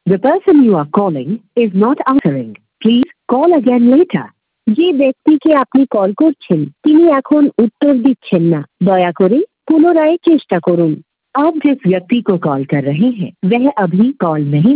The person you are calling is not answering. Please call again later. যে ব্যক্তিকে আপনি call করছেন তিনি এখন উত্তর দিচ্ছেন না। দয়া করে পুনরায় চেষ্টা করুন। आप जिस व्यक्ति को कॉल कर रहे हैं वह अभी कॉल नहीं